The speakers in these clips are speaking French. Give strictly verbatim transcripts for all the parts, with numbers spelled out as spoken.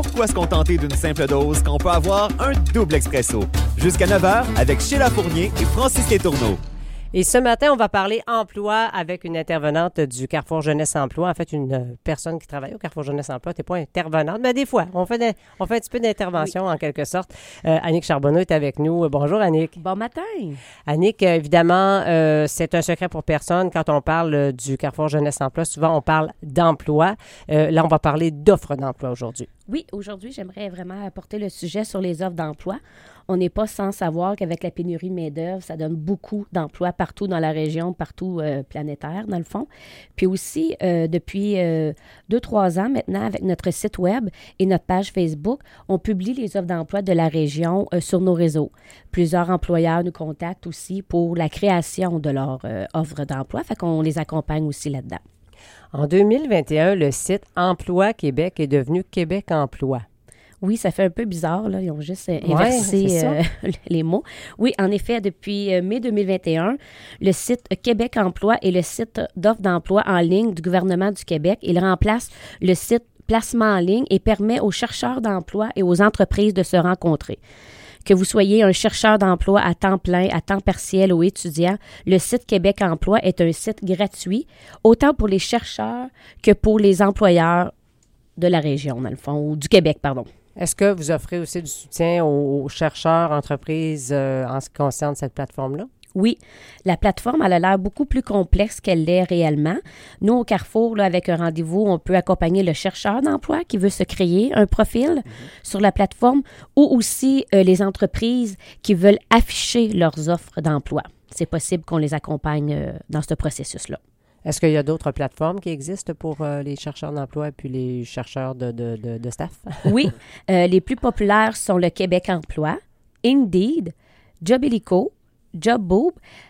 pourquoi se contenter d'une simple dose quand on peut avoir un double expresso? Jusqu'à neuf heures avec Sheila Fournier et Francis Letourneau. Et ce matin, on va parler emploi avec une intervenante du Carrefour Jeunesse Emploi. En fait, une personne qui travaille au Carrefour Jeunesse Emploi. Tu n'es pas intervenante, mais des fois, on fait, de, on fait un petit peu d'intervention, oui, en quelque sorte. Euh, Annick Charbonneau est avec nous. Bonjour, Annick. Bon matin. Annick, évidemment, euh, c'est un secret pour personne. Quand on parle du Carrefour Jeunesse Emploi, souvent, on parle d'emploi. Euh, là, on va parler d'offres d'emploi aujourd'hui. Oui, aujourd'hui, j'aimerais vraiment apporter le sujet sur les offres d'emploi. On n'est pas sans savoir qu'avec la pénurie de main-d'œuvre, ça donne beaucoup d'emplois partout dans la région, partout euh, planétaire, dans le fond. Puis aussi, euh, depuis euh, deux, trois ans maintenant, avec notre site Web et notre page Facebook, on publie les offres d'emploi de la région euh, sur nos réseaux. Plusieurs employeurs nous contactent aussi pour la création de leur euh, offre d'emploi, fait qu'on les accompagne aussi là-dedans. En deux mille vingt et un, le site Emploi Québec est devenu Québec Emploi. Oui, ça fait un peu bizarre, là. Ils ont juste euh, inversé ouais, euh, les mots. Oui, en effet, depuis euh, mai deux mille vingt et un, le site Québec Emploi est le site d'offres d'emploi en ligne du gouvernement du Québec. Il remplace le site Placement en ligne et permet aux chercheurs d'emploi et aux entreprises de se rencontrer. Que vous soyez un chercheur d'emploi à temps plein, à temps partiel ou étudiant, le site Québec Emploi est un site gratuit, autant pour les chercheurs que pour les employeurs de la région, dans le fond, ou du Québec, pardon. Est-ce que vous offrez aussi du soutien aux chercheurs, entreprises euh, en ce qui concerne cette plateforme-là? Oui, la plateforme, elle a l'air beaucoup plus complexe qu'elle l'est réellement. Nous, au Carrefour, là, avec un rendez-vous, on peut accompagner le chercheur d'emploi qui veut se créer un profil mm-hmm. sur la plateforme ou aussi euh, les entreprises qui veulent afficher leurs offres d'emploi. C'est possible qu'on les accompagne euh, dans ce processus-là. Est-ce qu'il y a d'autres plateformes qui existent pour euh, les chercheurs d'emploi et puis les chercheurs de, de, de, de staff? Oui, euh, les plus populaires sont le Québec Emploi, Indeed, Jobilico, Jobboom,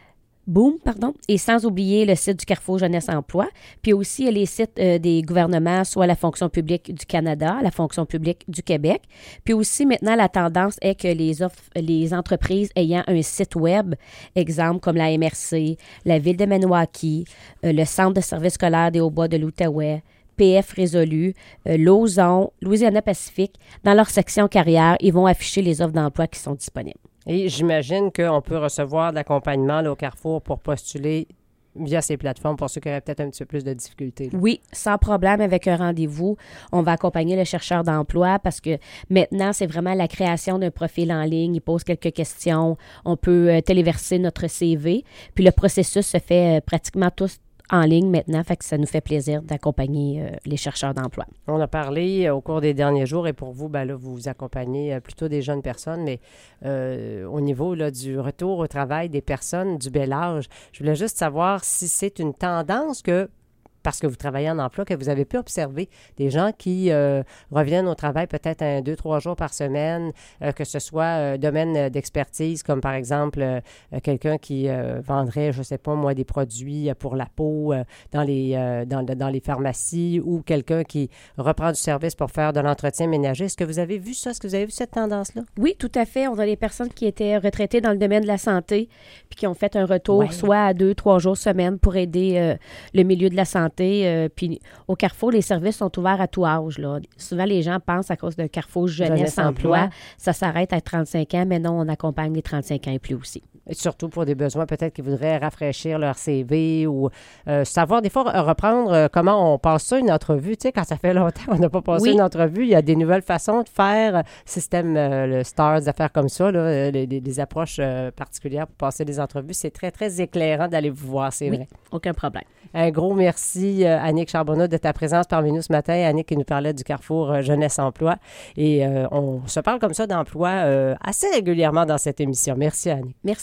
Boom, pardon, et sans oublier le site du Carrefour Jeunesse Emploi, puis aussi les sites euh, des gouvernements, soit la fonction publique du Canada, la fonction publique du Québec. Puis aussi, maintenant, la tendance est que les offres, les entreprises ayant un site web, exemple comme la M R C, la Ville de Maniwaki, euh, le Centre de services scolaires des Hauts-Bois de l'Outaouais, P F Résolu, euh, Lauson, Louisiana-Pacifique, dans leur section carrière, ils vont afficher les offres d'emploi qui sont disponibles. Et j'imagine qu'on peut recevoir de l'accompagnement là, au Carrefour pour postuler via ces plateformes pour ceux qui auraient peut-être un petit peu plus de difficultés. Là. Oui, sans problème avec un rendez-vous. On va accompagner le chercheur d'emploi parce que maintenant, c'est vraiment la création d'un profil en ligne. Il pose quelques questions. On peut euh, téléverser notre C V. Puis le processus se fait euh, pratiquement tous en ligne maintenant, fait que ça nous fait plaisir d'accompagner euh, les chercheurs d'emploi. On a parlé euh, au cours des derniers jours et pour vous, ben là, vous accompagnez euh, plutôt des jeunes personnes, mais euh, au niveau là, du retour au travail des personnes du bel âge, je voulais juste savoir si c'est une tendance que, parce que vous travaillez en emploi, que vous avez pu observer des gens qui euh, reviennent au travail peut-être un, deux, trois jours par semaine, euh, que ce soit euh, domaine d'expertise, comme par exemple euh, quelqu'un qui euh, vendrait, je ne sais pas moi, des produits pour la peau euh, dans, les, euh, dans, dans les pharmacies ou quelqu'un qui reprend du service pour faire de l'entretien ménager. Est-ce que vous avez vu ça? Est-ce que vous avez vu cette tendance-là? Oui, tout à fait. On a des personnes qui étaient retraitées dans le domaine de la santé puis qui ont fait un retour ouais. soit à deux, trois jours semaine pour aider euh, le milieu de la santé. Euh, puis au Carrefour, les services sont ouverts à tout âge. Là. Souvent, les gens pensent à cause de Carrefour Jeunesse, Jeunesse Emploi, emploi, ça s'arrête à trente-cinq ans, mais non, on accompagne les trente-cinq ans et plus aussi. Et surtout pour des besoins peut-être qu'ils voudraient rafraîchir leur C V ou euh, savoir des fois reprendre euh, comment on passe ça une entrevue. Tu sais, quand ça fait longtemps qu'on n'a pas passé oui. une entrevue, il y a des nouvelles façons de faire, euh, système euh, le STAR, des affaires comme ça, là, euh, des, des approches euh, particulières pour passer des entrevues. C'est très, très éclairant d'aller vous voir, c'est oui, vrai. Aucun problème. Un gros merci, euh, Annick Charbonneau, de ta présence parmi nous ce matin. Annick qui nous parlait du Carrefour euh, Jeunesse Emploi. Et euh, on se parle comme ça d'emploi euh, assez régulièrement dans cette émission. Merci, Annick. Merci.